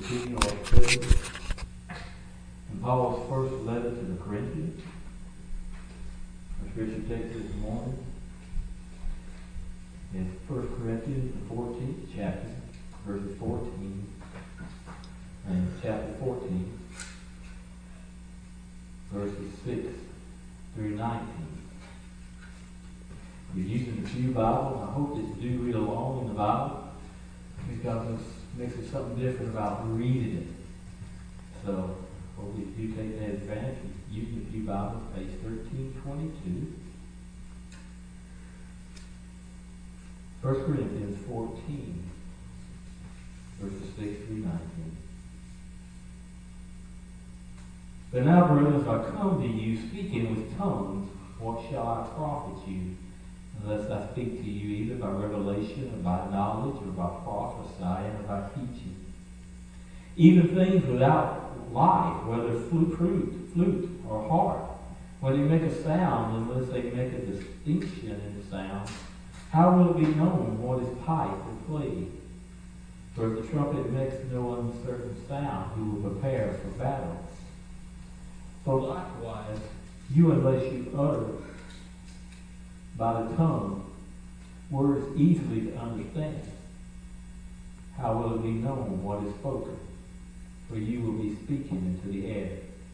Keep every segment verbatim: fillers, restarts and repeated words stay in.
continue our study in Paul's first letter to the Corinthians. Our scripture text this morning is First Corinthians, the fourteenth chapter, verses fourteen and chapter fourteen, verses six through nineteen. If you're using the Pew Bible, I hope that you do read along in the Bible, because it makes it something different about reading it. So, hope you do take that advantage. Use the Pew Bible, page thirteen twenty-two. First Corinthians fourteen, verses six through nineteen. But now, brothers, I come to you speaking with tongues. What shall I profit you? Unless I speak to you either by revelation or by knowledge or by prophesying or by teaching. Even things without life, whether flute, flute or harp, when they make a sound, unless they make a distinction in the sound, how will it be known what is pipe or flute? For if the trumpet makes no uncertain sound, who will prepare for battle? So likewise, you unless you utter by the tongue words easily to understand, how will it be known what is spoken? For you will be speaking into the air.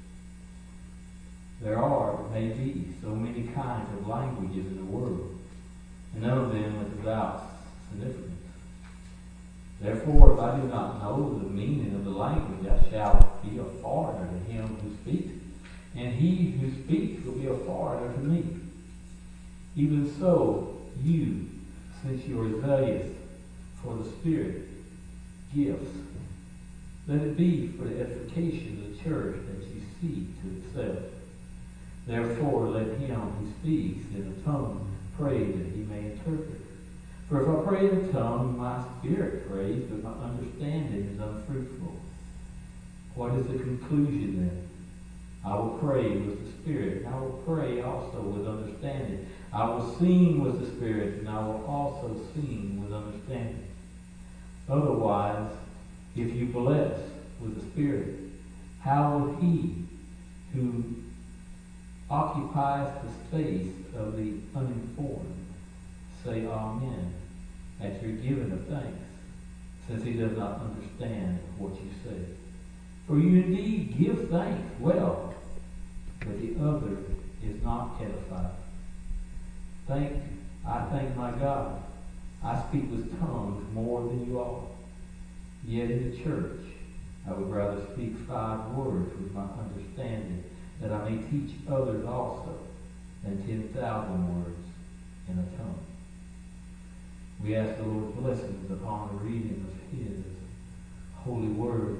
There are, may be, so many kinds of languages in the world, and none of them is without significance. Therefore, if I do not know the meaning of the language, I shall be a foreigner to him who speaks, and he who speaks will be a foreigner to me. Even so, you, since you are zealous for the Spirit gifts, let it be for the edification of the church that you seek to excel. Therefore, let him who speaks in a tongue pray that he may interpret. For if I pray in a tongue, my spirit prays, but my understanding is unfruitful. What is the conclusion then? I will pray with the Spirit, and I will pray also with understanding. I will sing with the Spirit, and I will also sing with understanding. Otherwise, if you bless with the Spirit, how will he who occupies the space of the uninformed say Amen at your giving of thanks, since he does not understand what you say? For you indeed give thanks well, but the other is not edified. Thank, I thank my God. I speak with tongues more than you all. Yet in the church, I would rather speak five words with my understanding, that I may teach others also, than ten thousand words in a tongue. We ask the Lord's blessings upon the reading of His holy word.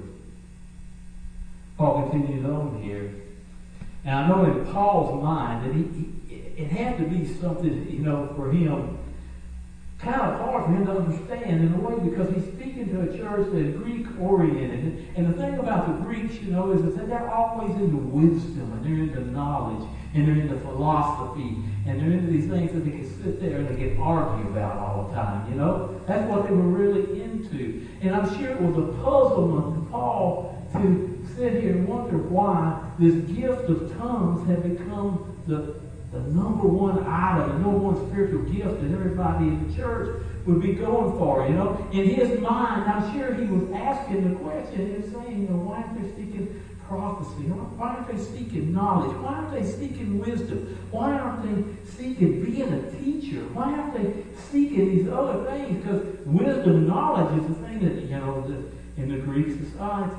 Paul continues on here. And I know in Paul's mind that he, he, it had to be something, you know, for him, kind of hard for him to understand in a way, because he's speaking to a church that is Greek-oriented. And the thing about the Greeks, you know, is that they're always into wisdom, and they're into knowledge, and they're into philosophy, and they're into these things that they can sit there and they can argue about all the time, you know? That's what they were really into. And I'm sure it was a puzzlement to Paul to sit here and wonder why this gift of tongues had become the, the number one item, the number one spiritual gift that everybody in the church would be going for, you know. In his mind, I'm sure he was asking the question, he was saying, you know, why aren't they seeking prophecy? Why aren't they seeking knowledge? Why aren't they seeking wisdom? Why aren't they seeking being a teacher? Why aren't they seeking these other things? Because wisdom, knowledge is the thing that, you know, that in the Greek society.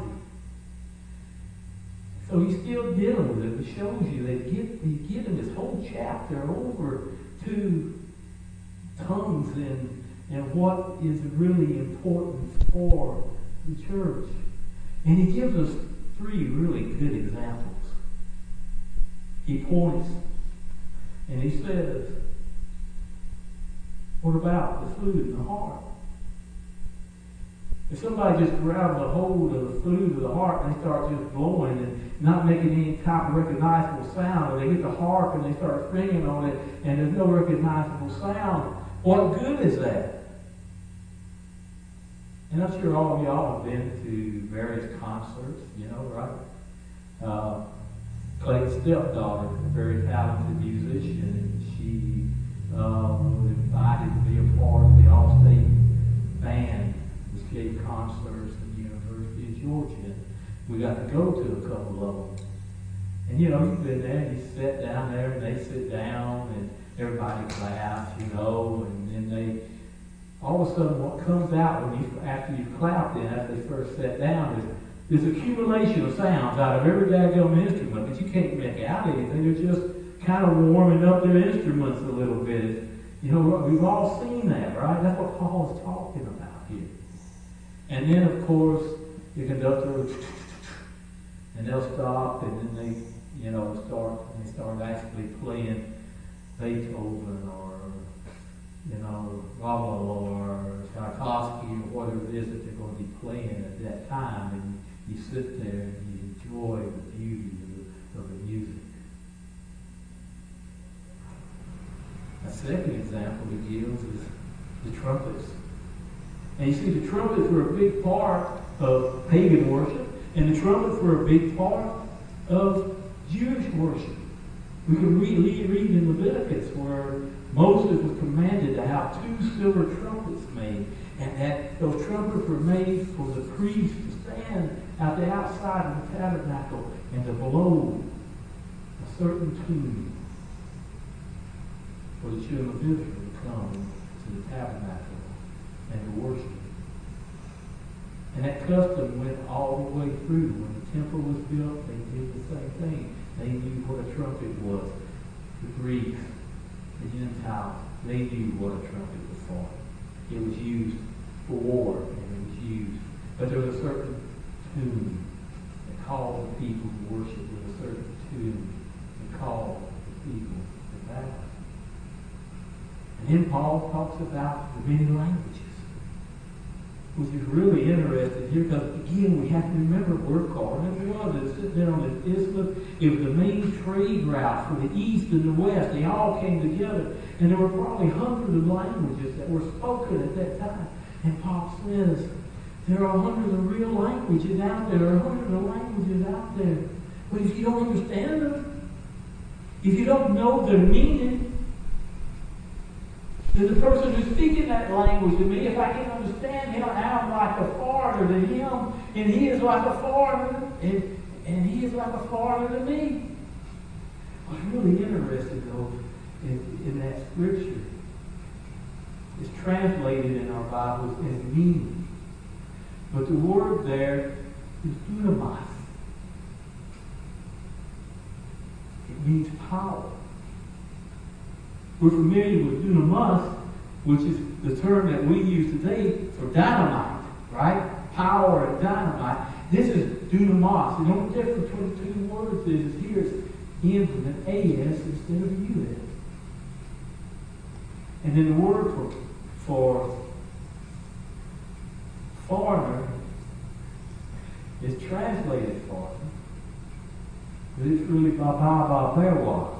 So he's still dealing with it. It shows you that he's given this whole chapter over to tongues and, and what is really important for the church. And he gives us three really good examples. He points and he says, what about the flute and the harp? If somebody just grabs a hold of the flute or the harp and they start just blowing and not making any type of recognizable sound, or they get the harp and they start singing on it and there's no recognizable sound, what good is that? And I'm sure all of y'all have been to various concerts, you know, right? Uh, Clay's stepdaughter, a very talented musician, and she uh, was invited to be a part of the All-State Band, which gave concerts at the University of Georgia. And we got to go to a couple of them. And you know, you've been there, and you sit down there, and they sit down, and everybody claps, you know, and then they, all of a sudden what comes out when you, after you've clapped in, after they first sat down, is this accumulation of sounds out of every daggone instrument, but you can't make out anything. They're just kind of warming up their instruments a little bit. You know, we've all seen that, right? That's what Paul is talking about here. And then, of course, the conductor will, and they'll stop, and then they, you know, start, and they start actually playing Beethoven or, you know, Ravel or Tchaikovsky or whatever it is that they're going to be playing at that time. And you sit there and you enjoy the beauty of the, of the music. A second example he gives is the trumpets. And you see, the trumpets were a big part of pagan worship, and the trumpets were a big part of Jewish worship. We can read, read in Leviticus where Moses was commanded to have two silver trumpets made, and that those trumpets were made for the priest to stand at the outside of the tabernacle and to blow a certain tune for the children of Israel to come to the tabernacle and to worship. And that custom went all the way through. When the temple was built, they did the same thing. They knew what a trumpet was. The Greeks, the Gentiles, they knew what a trumpet was for. It was used for war, and it was used. But there was a certain tune that called the people to worship with a certain tune that called the people to battle. And then Paul talks about the many languages, which is really interesting here because, again, we have to remember where Corinth was. It was sitting there on this isthmus. It was the main trade route for the east and the west. They all came together, and there were probably hundreds of languages that were spoken at that time. And Paul says, there are hundreds of real languages out there. There are hundreds of languages out there. But if you don't understand them, if you don't know their meaning, then the person who's speaking that language to me, if I can understand him, I'm like a foreigner to him, and he is like a foreigner, and, and he is like a foreigner to me. What's really interesting, though, in, in that scripture, is translated in our Bibles as meaning. But the word there is dunamis. It means power. We're familiar with dunamis, which is the term that we use today for dynamite, right? Power and dynamite. This is dunamis. The only difference between the two words is, is here it's ends with an A S instead of a U S. And then the word for, for foreigner is translated foreigner, but it's really baba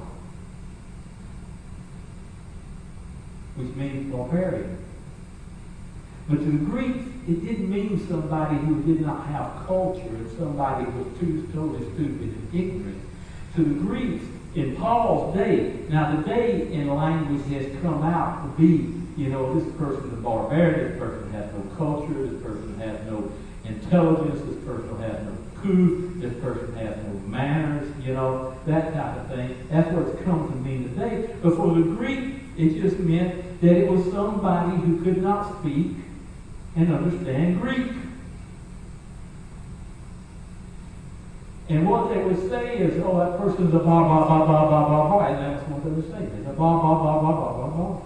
which means barbarian. But to the Greeks, it didn't mean somebody who did not have culture and somebody who was too totally stupid and ignorant. To the Greeks, in Paul's day, now the day in language has come out to be, you know, this person is a barbarian, this person has no culture, this person has no intelligence, this person has no coup, this person has no manners, you know, that kind of thing. That's what it's come to mean today. But for the Greek, it just meant that it was somebody who could not speak and understand Greek. And what they would say is, oh, that person's a blah, blah, blah, blah, blah, blah, blah. And that's what they would say. It's a blah, blah, blah, blah, blah, blah, blah.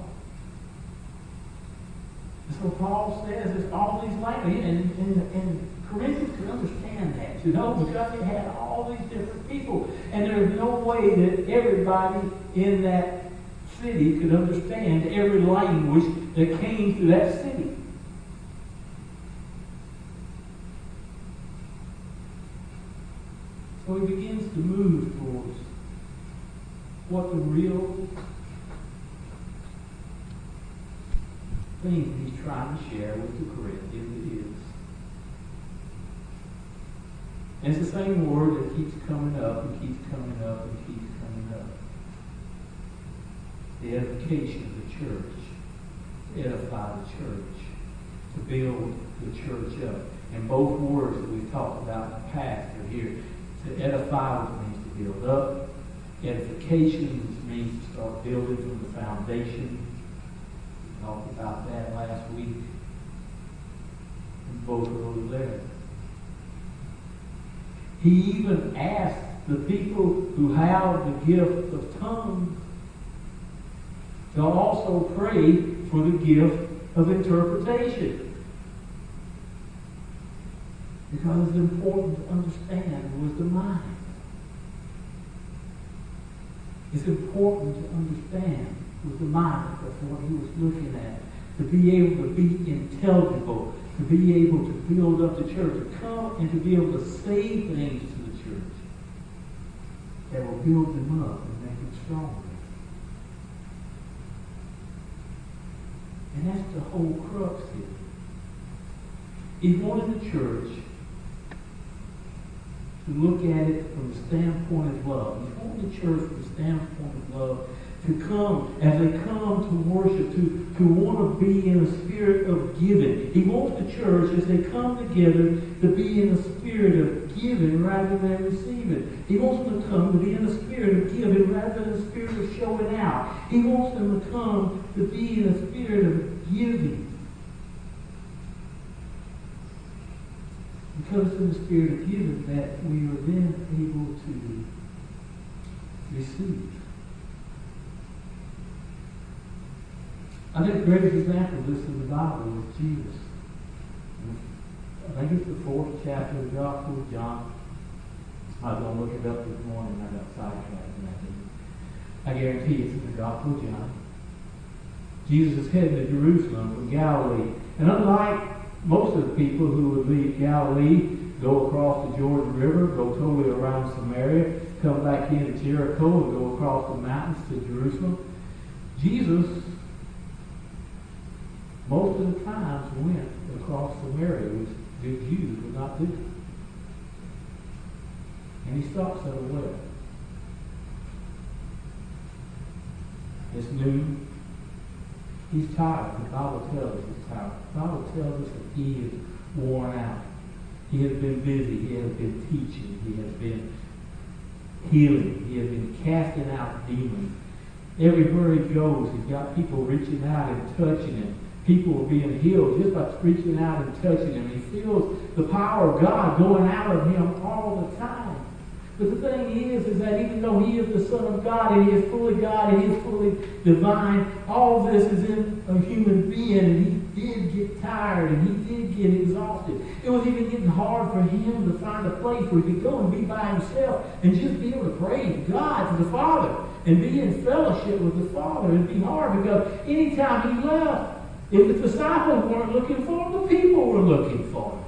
And so Paul says it's all these languages. And, and, and Corinthians could understand that, you know, because they had all these different people. And there's no way that everybody in that city could understand every language that came through that city. So he begins to move towards what the real thing he's trying to share with the Corinthians is. And it's the same word that keeps coming up and keeps coming up and keeps coming up. The edification of the church. To edify the church. To build the church up. And both words that we've talked about in the past are here. To edify, which means to build up. Edification, which means to start building from the foundation. We talked about that last week. And both of those there. He even asked the people who have the gift of tongues to also pray for the gift of interpretation. Because it's important to understand with the mind. It's important to understand with the mind. That's what he was looking at. To be able to be intelligible. To be able to build up the church. To come and to be able to say things to the church that will build them up and make them stronger. And that's the whole crux here. He wanted the church to look at it from the standpoint of love. He wanted the church from the standpoint of love to come, as they come to worship, to, to want to be in a spirit of giving. He wants the church, as they come together, to be in a spirit of giving rather than receiving. He wants them to come to be in a spirit of giving rather than a spirit of showing out. He wants them to come to be in a spirit of giving. Because it's in the spirit of giving that we are then able to receive. I think the greatest example of this in the Bible is Jesus. I think it's the fourth chapter of the Gospel of John. I was going to look it up this morning and I got sidetracked and I didn't. I guarantee it's in the Gospel of John. Jesus is heading to Jerusalem from Galilee. And unlike most of the people who would leave Galilee, go across the Jordan River, go totally around Samaria, come back into Jericho and go across the mountains to Jerusalem, Jesus most of the times went across Samaria, which the Jews would not do. And he stops at a well. It's noon. He's tired. The Bible tells us he's tired. The Bible tells us that he is worn out. He has been busy. He has been teaching. He has been healing. He has been casting out demons. Everywhere he goes, he's got people reaching out and touching him. People are being healed just by reaching out and touching him. He feels the power of God going out of him all the time. But the thing is, is that even though he is the Son of God, and he is fully God, and he is fully divine, all this is in a human being, and he did get tired, and he did get exhausted. It was even getting hard for him to find a place where he could go and be by himself, and just be able to pray to God, to the Father, and be in fellowship with the Father. It'd be hard because anytime he left, if the disciples weren't looking for him, the people were looking for him.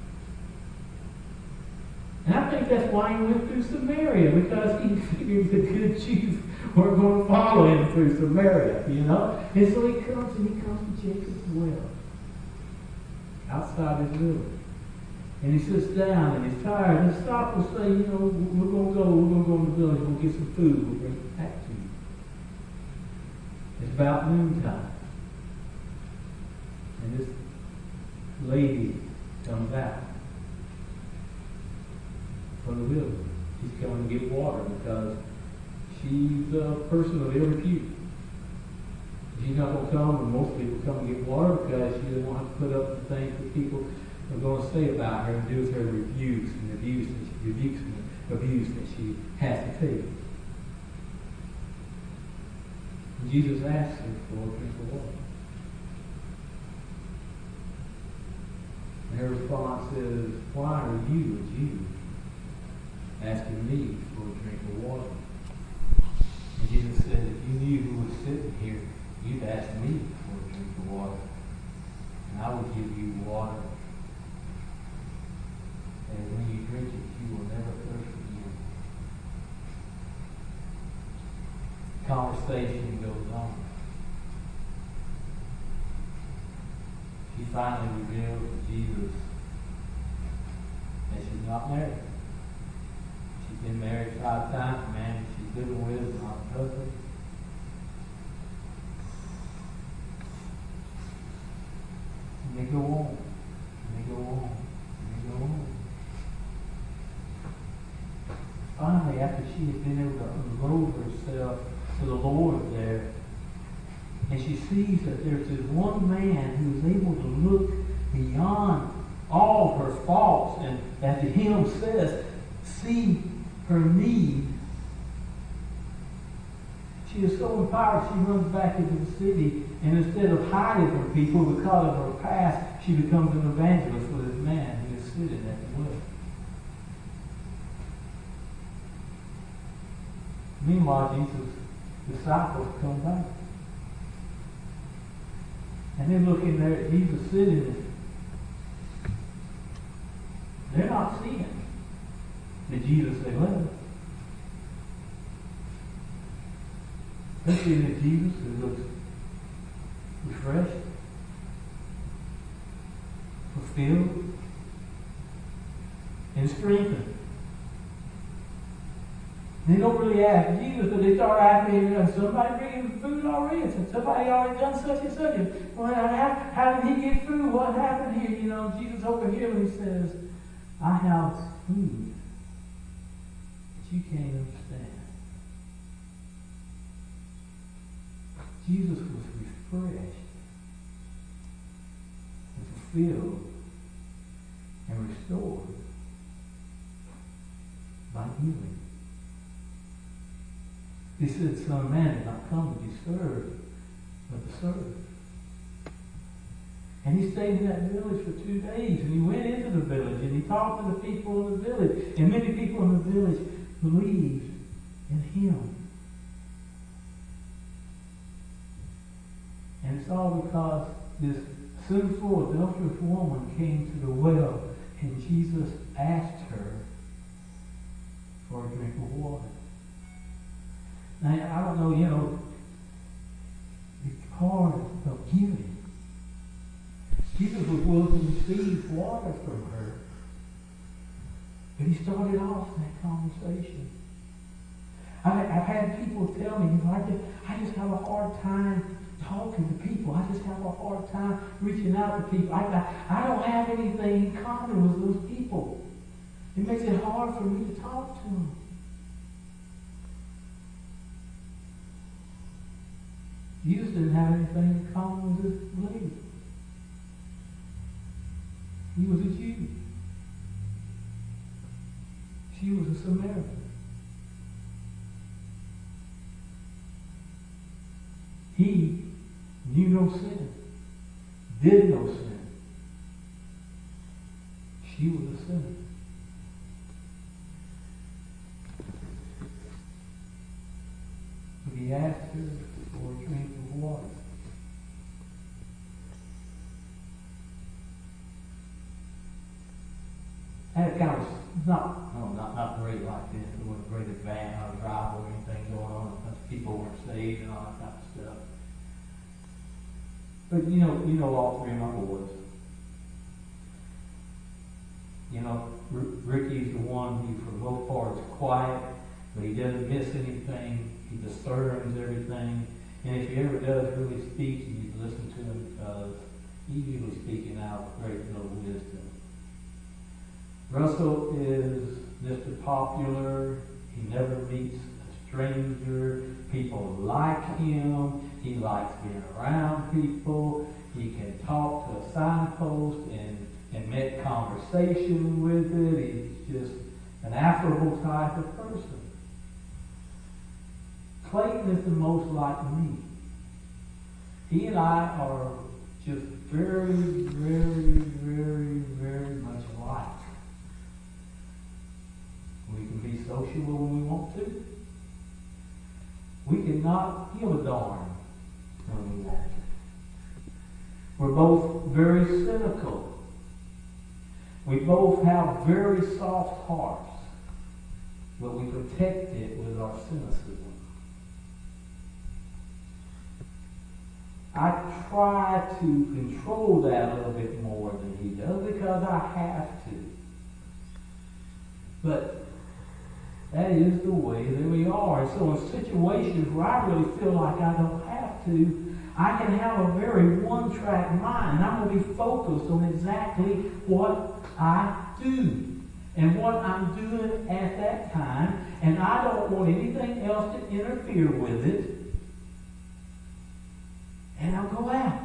And I think that's why he went through Samaria, because he figured the good Jews weren't going to follow him through Samaria, you know? And so he comes and he comes to Jacob's well, outside his village. And he sits down and he's tired. And the disciples say, you know, we're going to go, we're going to go in the village, we'll get some food, we'll bring it back to you. It's about noontime. And this lady comes out from the village. She's coming to get water because she's a person of ill repute. She's not going to come, and most people come to get water because she doesn't want to put up with the things that people are going to say about her and do with her rebukes and abuse that she rebukes and abuse that she has to take. And Jesus asks her for a drink of water. And her response is, why are you, a Jew, asking me for a drink of water? And Jesus said, if you knew who was sitting here, you'd ask me for a drink of water. And I would give you water. And when you drink it, you will never thirst again. Conversation goes on. She finally reveals to Jesus that she's not married. been married five times, the man she's living with is not her husband. And they go on, and they go on, and they go on. Finally, after she had been able to unload herself to the Lord there, and she sees that there's this one man who is able to look beyond all her faults, and as the hymn says, see her need. She is so empowered, she runs back into the city, and instead of hiding from people because of her past, she becomes an evangelist for this man who is sitting at the well. Meanwhile, Jesus' disciples come back. And they're looking there at Jesus sitting there. They're not seeing the Jesus they love. They're seeing a Jesus who looks refreshed, fulfilled, and strengthened. They don't really ask Jesus, but they start asking, somebody bringing food already? Somebody already done such and such. Well, how, how did he get food? What happened here? You know, Jesus over here, and he says, I have food that you can't understand. Jesus was refreshed and fulfilled and restored by healing. He said, Son of Man did not come to be served, but to serve. And he stayed in that village for two days, and he went into the village, and he talked to the people in the village, and many people in the village believed in him. And it's all because this sinful, adulterous woman came to the well, and Jesus asked her for a drink of water. Now, I don't know, you know, the part of giving. Jesus was willing to receive water from her. But he started off that conversation. I, I've had people tell me, you know, I just, I just have a hard time talking to people. I just have a hard time reaching out to people. I, I, I don't have anything in common with those people. It makes it hard for me to talk to them. Jesus didn't have anything in common with this lady. He was a Jew. She was a Samaritan. He knew no sin, did no sin. She was a sinner. But he asked her for a drink of water. Had a kind of, not, no, not, not great like this. There wasn't a great advance or drive or anything going on. People weren't saved and all that kind of stuff. But you know, you know all three of my boys. You know, R- Ricky's the one who, for the most part, is quiet, but he doesn't miss anything. He discerns everything. And if he ever does really speak, you need to listen to him because he's usually speaking out with great deal of wisdom. Russell is Mister Popular. He never meets a stranger. People like him. He likes being around people. He can talk to a signpost and, and make conversation with it. He's just an affable type of person. Clayton is the most like me. He and I are just very, very, very, very much alike. We can be sociable when we want to. We cannot give a darn when we want to. We're both very cynical. We both have very soft hearts, but we protect it with our cynicism. I try to control that a little bit more than he does because I have to. But That is the way that we are. And so in situations where I really feel like I don't have to, I can have a very one-track mind. And I'm going to be focused on exactly what I do and what I'm doing at that time. And I don't want anything else to interfere with it. And I'll go out.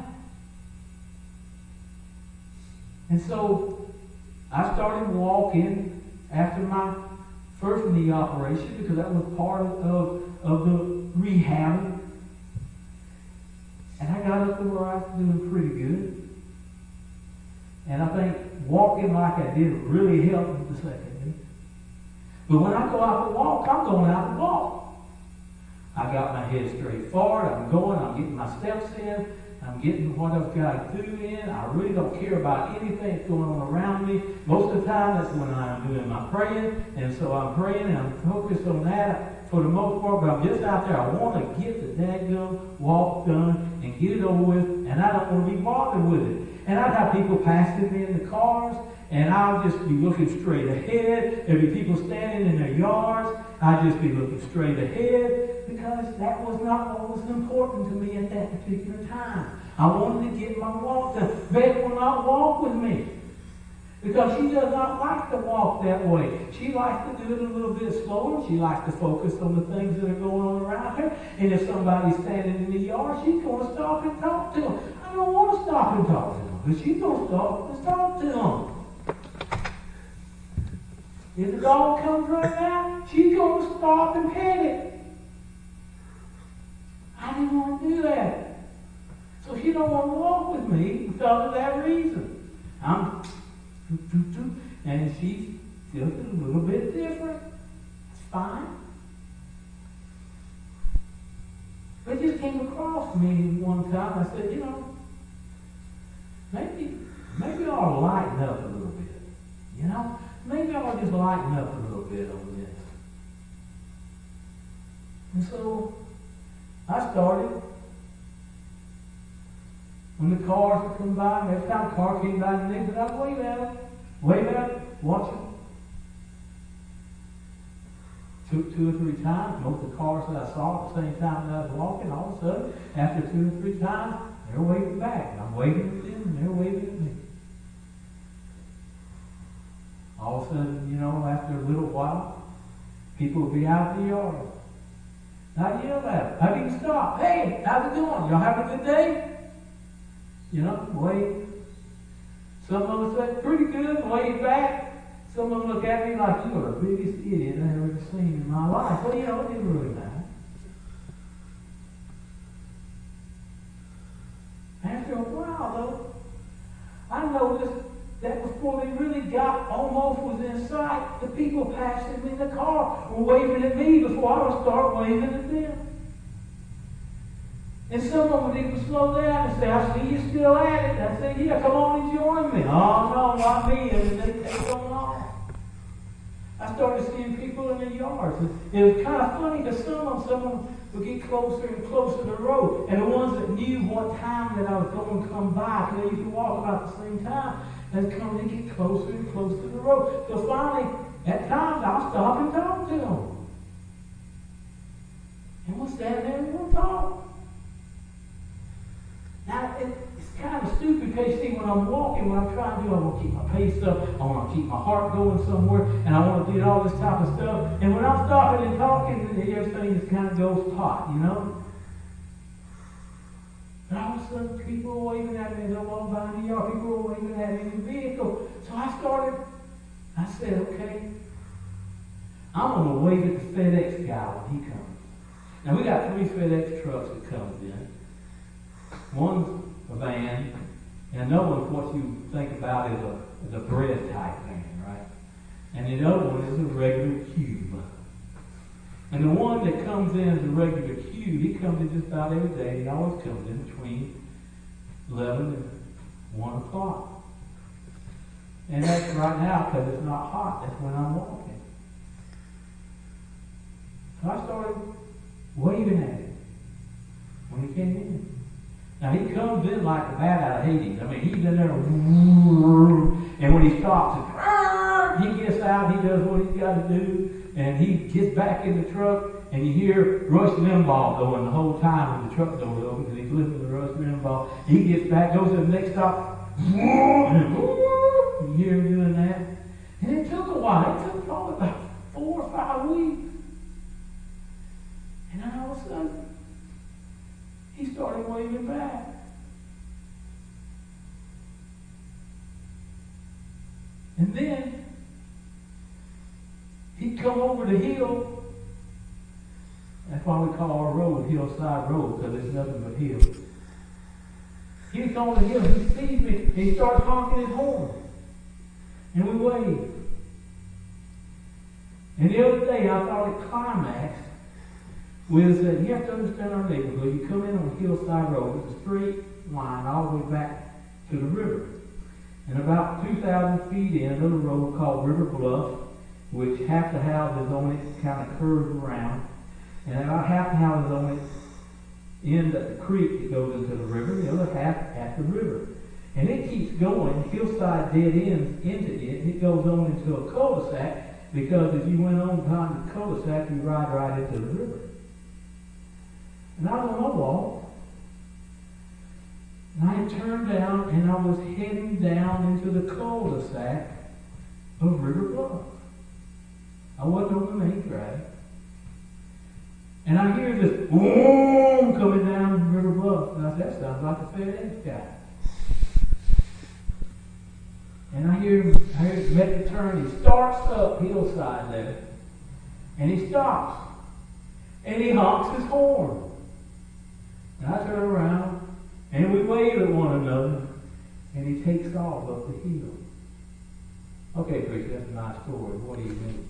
And so I started walking after my first knee operation because that was part of, of the rehab. And I got up to where I was doing pretty good. And I think walking like I did really helped me the second knee. But when I go out to walk, I'm going out to walk. I got my head straight forward. I'm going. I'm getting my steps in. I'm getting what I've got to do in. I really don't care about anything that's going on around me. Most of the time, that's when I'm doing my praying. And so I'm praying and I'm focused on that for the most part. But I'm just out there. I want to get the dadgum walk done and get it over with. And I don't want to be bothered with it. And I'd have people passing me in the cars. And I'll just be looking straight ahead. There'd be people standing in their yards. I'd just be looking straight ahead because that was not what was important to me at that particular time. I wanted to get my walk done. Beck will not walk with me because she does not like to walk that way. She likes to do it a little bit slower. She likes to focus on the things that are going on around her. And if somebody's standing in the yard, she's going to stop and talk to them. I don't want to stop and talk to them, but she's going to stop and talk to them. If the dog comes right out, she's going to stop and pet it. I didn't want to do that. So she don't want to walk with me because of that reason. I'm and she's just a little bit different. It's fine. But it just came across me one time. I said, you know, maybe maybe I ought to lighten up a little bit. You know? Maybe I'll just lighten up a little bit on this. And so I started. When the cars would come by, every time a car came by the neighborhood, I'd wave at them, wave at them, watch them. Took two or three times. Most of the cars that I saw at the same time that I was walking, all of a sudden, after two or three times, they're waving back. I'm waving at them, and they're waving at me. All of a sudden, you know, after a little while, people will be out in the yard. I'd yell at them. I'd even stop. Hey, how's it going? Y'all having a good day? You know, wave. Some of them say, pretty good, wave back. Some of them look at me like, you are the biggest idiot I've ever seen in my life. Well, you know, it didn't really matter. After a while, though, I noticed that before they really got almost within sight, the people passing me in the car were waving at me before I would start waving at them. And some of them would even slow down and say, I see you still at it. I said, yeah, come on and join me. Oh, no, not me. And they take on off. I started seeing people in the yards. And it was kind of funny because some of them, some of them would get closer and closer to the road. And the ones that knew what time that I was going to come by, because they used to walk about the same time, and come and get closer and closer to the road. So finally, at times, I'll stop and talk to them. And we'll stand there and we'll talk. Now, it, it's kind of stupid because, you see, when I'm walking, what I'm trying to do, I want to keep my pace up, I want to keep my heart going somewhere, and I want to do all this type of stuff. And when I'm stopping and talking, everything just kind of goes hot, you know? And all of a sudden, people were waving at me as I walked by in the yard. People were waving at me in the vehicle. So I started, I said, okay, I'm going to wave at the FedEx guy when he comes. Now, we got three FedEx trucks that comes in. One's a van, and another one's what you think about as a, as a bread type van, right? And the other one is a regular cube. And the one that comes in as a regular cube, he comes in just about every day. He always comes in between eleven and one o'clock. And that's right now because it's not hot. That's when I'm walking. So I started waving at him when he came in. Now he comes in like a bat out of Hades. I mean, he's in there, and when he stops, it's, He gets out, he does what he's got to do, and he gets back in the truck, and you hear Rush Limbaugh going the whole time when the truck door opens, and he's listening to Rush Limbaugh. He gets back, goes to the next stop, and you hear him doing that. And it took a while. It took probably about four or five weeks. And then all of a sudden, he started waving back. And then, he'd come over the hill. That's why we call our road Hillside Road, because it's nothing but hills. He'd come over the hill, he sees me, and he starts honking his horn. And we wave. And the other day, I thought it climaxed with that you have to understand our neighborhood. You come in on Hillside Road, it's a straight line all the way back to the river. And about two thousand feet in, another road called River Bluff, which half the houses on it kind of curve around. And about half the houses on it end at the creek that goes into the river, the other half at the river. And it keeps going. Hillside dead ends into it, and it goes on into a cul-de-sac, because if you went on behind the cul-de-sac, you ride right into the river. And I was on my walk, and I had turned down, and I was heading down into the cul-de-sac of River Bluff. I wasn't on the main drag. And I hear this boom coming down River Bluff. And I said, that sounds like a FedEx guy. And I hear him, I hear him make the turn. He starts up Hillside there. And he stops. And he honks his horn. And I turn around. And we wave at one another. And he takes off up the hill. Okay, preacher, that's a nice story. What do you mean?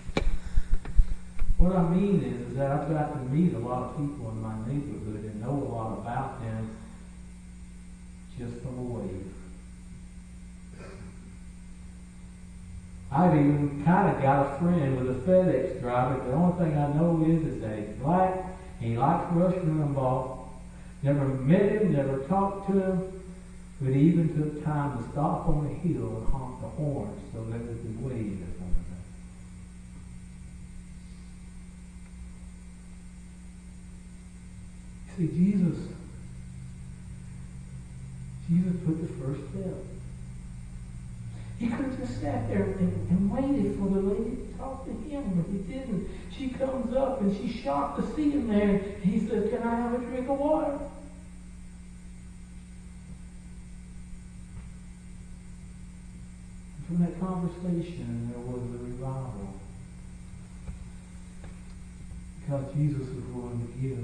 What I mean is, is that I've got to meet a lot of people in my neighborhood and know a lot about them just from a wave. I've even kind of got a friend with a FedEx driver. The only thing I know is, is that he's black, and he likes Rush Limbaugh. Never met him, never talked to him, but he even took time to stop on the hill and honk the horn so that we could wave at one another. See, Jesus, Jesus put the first step. He could have just sat there and, and waited for the lady to talk to him, but he didn't. She comes up and she's shocked to see him there. He says, "Can I have a drink of water?" And from that conversation, there was a revival. Because Jesus was willing to give.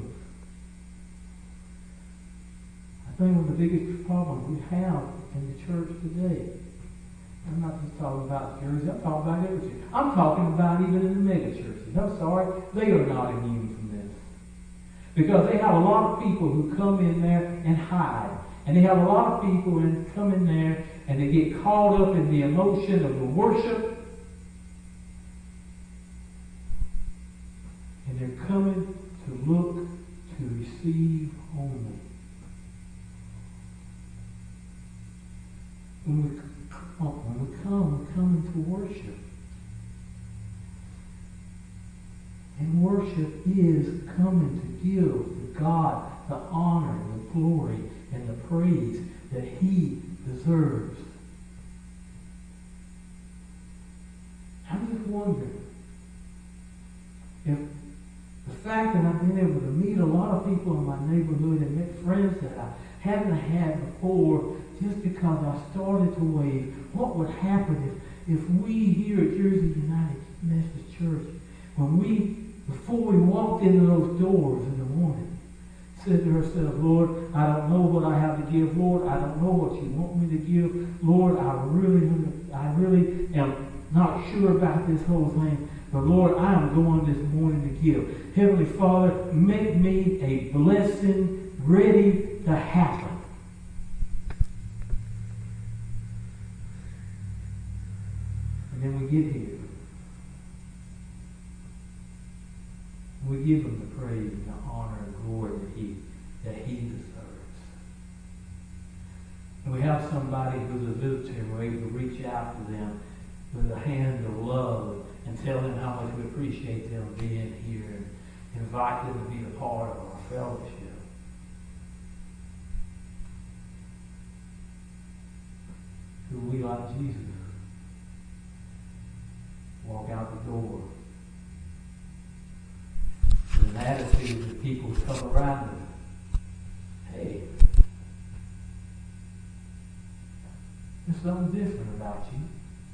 I think one of the biggest problems we have in the church today, I'm not just talking about Jersey, I'm talking about every church. I'm talking about even in the mega churches. I'm sorry, they are not immune from this. Because they have a lot of people who come in there and hide. And they have a lot of people who come in there and they get caught up in the emotion of the worship. And they're coming to look to receive only. When we come, when we come, we're coming to worship. And worship is coming to give to God the honor, the glory, and the praise that He deserves. I just wonder if the fact that I've been able to meet a lot of people in my neighborhood and make friends that I hadn't had before, just because I started to wave, what would happen if, if we here at Jersey United Methodist Church, when we, before we walked into those doors in the morning, said to ourselves, "Lord, I don't know what I have to give. Lord, I don't know what you want me to give. Lord, I really, I really am not sure about this whole thing. But Lord, I am going this morning to give. Heavenly Father, make me a blessing ready to happen." And then we get here. We give Him the praise and the honor and glory that He that He deserves. And we have somebody who's a visitor and we're able to reach out to them with a hand of love and tell them how much we appreciate them being here and invite them to be a part of our fellowship. Who we like Jesus? Walk out the door with an attitude that people come around us. Hey, there's something different about you.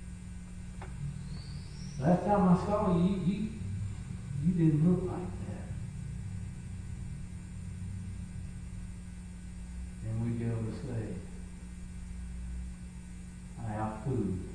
Last time I saw you, you, you didn't look like that. And we'd be able to say, I have food.